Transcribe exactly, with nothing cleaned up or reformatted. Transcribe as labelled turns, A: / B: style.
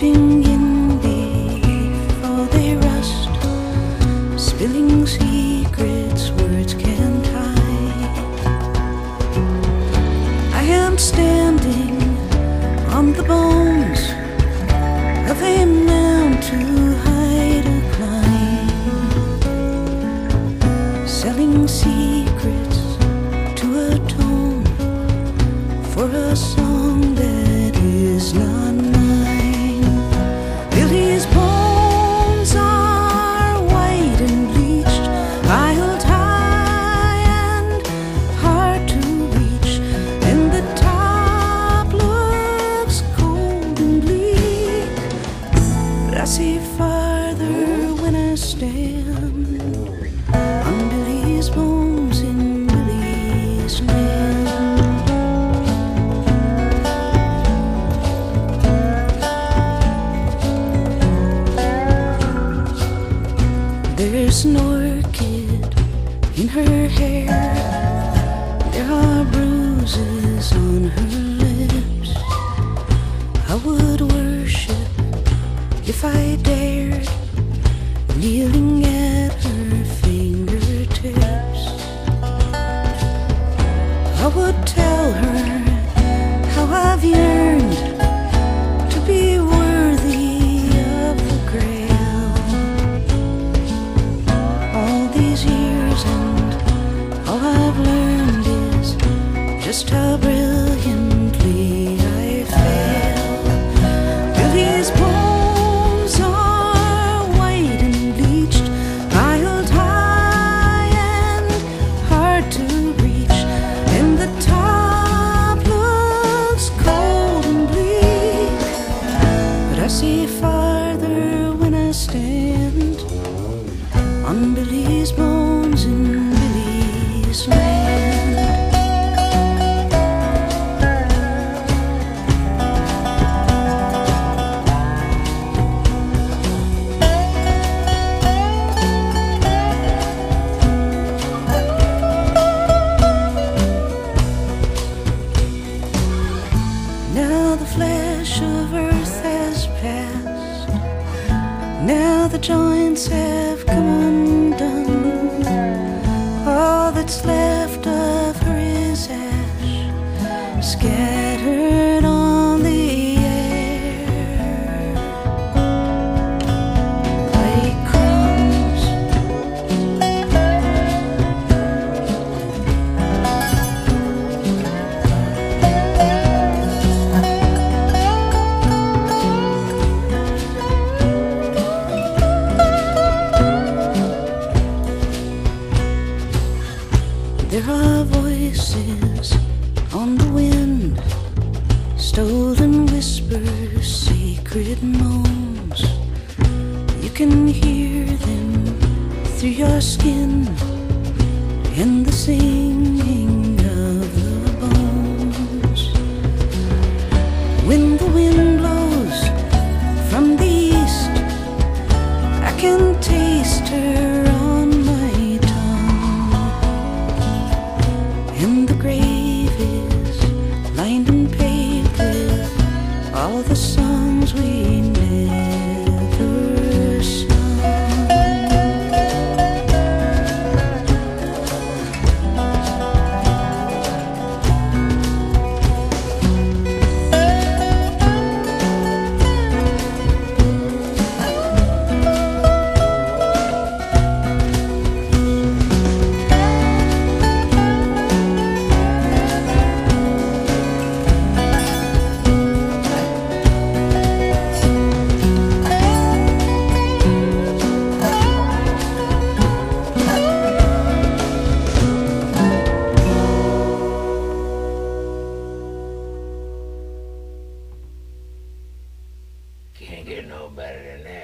A: Dipping in before they rust, spilling secrets words can't hide. I am standing on the bones of a mound too high to climb, selling secrets to atone for a song that is not mine. Billy's bones are white and bleached, piled high and hard to reach, and the top looks cold and bleak. But I see farther when I stand on Billy's bones in Billy's land. There's an orchid in her hair, there are bruises on her lips. I would worship if I dared, kneeling at her fingertips. I would tell her how I've yearned to be worthy of the grail all these years, and all I've learned is just how brilliantly I fail. Billy's bones are white and bleached, piled high and hard to reach, and the top looks cold and bleak. But I see farther when I stand on Billy's bones in Billy's land. Now the flesh of earth has passed, now the joints have come undone. All that's left of her is ash, scattered on the air like crumbs. There are voices on the wind, stolen whispers, secret moans. You can hear them through your skin in the singing of the bones. When the wind blows from the east, I can taste her on my tongue, and the grave is lined and paved with all the songs we never sung.
B: Can't get no better than that.